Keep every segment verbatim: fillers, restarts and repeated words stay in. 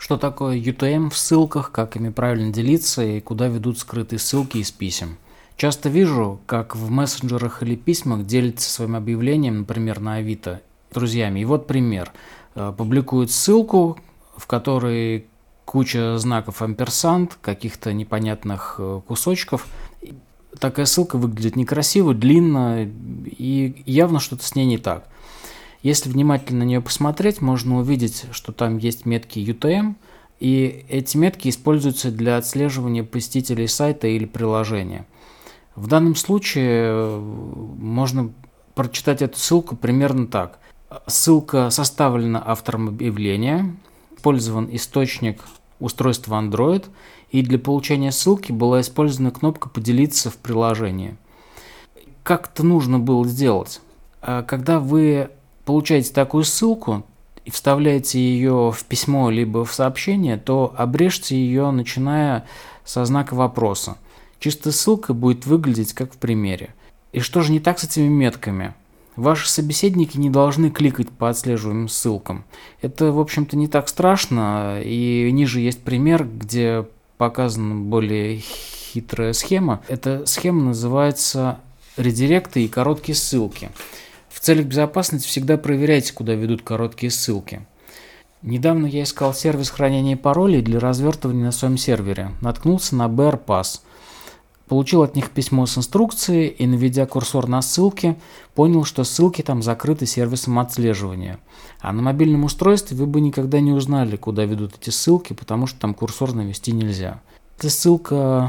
Что такое ю ти эм в ссылках, как ими правильно делиться и куда ведут скрытые ссылки из писем? Часто вижу, как в мессенджерах или письмах делятся своим объявлением, например, на Авито, друзьями. И вот пример. Публикуют ссылку, в которой куча знаков амперсанд, каких-то непонятных кусочков. Такая ссылка выглядит некрасиво, длинно, и явно что-то с ней не так. Если внимательно на нее посмотреть, можно увидеть, что там есть метки ю ти эм, и эти метки используются для отслеживания посетителей сайта или приложения. В данном случае можно прочитать эту ссылку примерно так. Ссылка составлена автором объявления, использован источник устройства Android, и для получения ссылки была использована кнопка «Поделиться в приложении». Как это нужно было сделать? Когда вы получаете такую ссылку и вставляете ее в письмо либо в сообщение, то обрежьте ее, начиная со знака вопроса. Чистая ссылка будет выглядеть как в примере. И что же не так с этими метками? Ваши собеседники не должны кликать по отслеживаемым ссылкам. Это, в общем-то, не так страшно, и ниже есть пример, где показана более хитрая схема. Эта схема называется редиректы и короткие ссылки. В целях безопасности всегда проверяйте, куда ведут короткие ссылки. Недавно я искал сервис хранения паролей для развертывания на своем сервере. Наткнулся на би ар пас. Получил от них письмо с инструкцией и, наведя курсор на ссылки, понял, что ссылки там закрыты сервисом отслеживания. А на мобильном устройстве вы бы никогда не узнали, куда ведут эти ссылки, потому что там курсор навести нельзя. Эта ссылка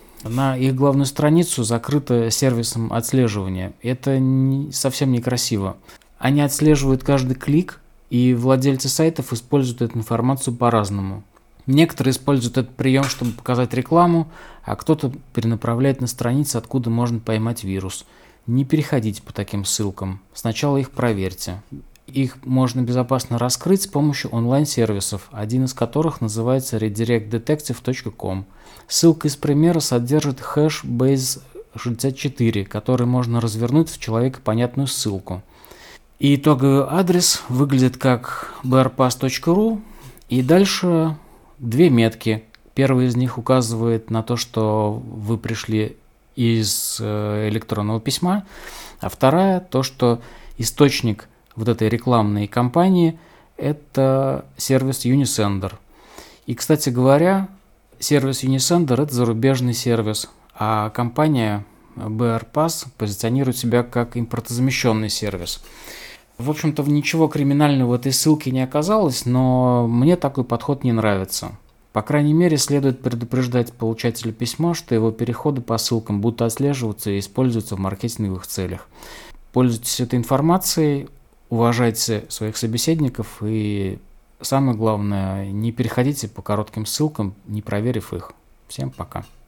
на их главную страницу закрыта сервисом отслеживания. Это не, совсем некрасиво. Они отслеживают каждый клик, и владельцы сайтов используют эту информацию по-разному. Некоторые используют этот прием, чтобы показать рекламу, а кто-то перенаправляет на страницы, откуда можно поймать вирус. Не переходите по таким ссылкам. Сначала их проверьте. Их можно безопасно раскрыть с помощью онлайн-сервисов, один из которых называется redirect detective точка ком. Ссылка из примера содержит хэш бейз шестьдесят четыре, который можно развернуть в человекопонятную ссылку. И итоговый адрес выглядит как би ар пас точка ру, и дальше две метки. Первая из них указывает на то, что вы пришли из электронного письма, а вторая то, что источник вот этой рекламной кампании – это сервис Unisender. И, кстати говоря, сервис Unisender – это зарубежный сервис, а компания би ар пас позиционирует себя как импортозамещенный сервис. В общем-то, ничего криминального в этой ссылке не оказалось, но мне такой подход не нравится. По крайней мере, следует предупреждать получателя письма, что его переходы по ссылкам будут отслеживаться и использоваться в маркетинговых целях. Пользуйтесь этой информацией, уважайте своих собеседников и, самое главное, не переходите по коротким ссылкам, не проверив их. Всем пока.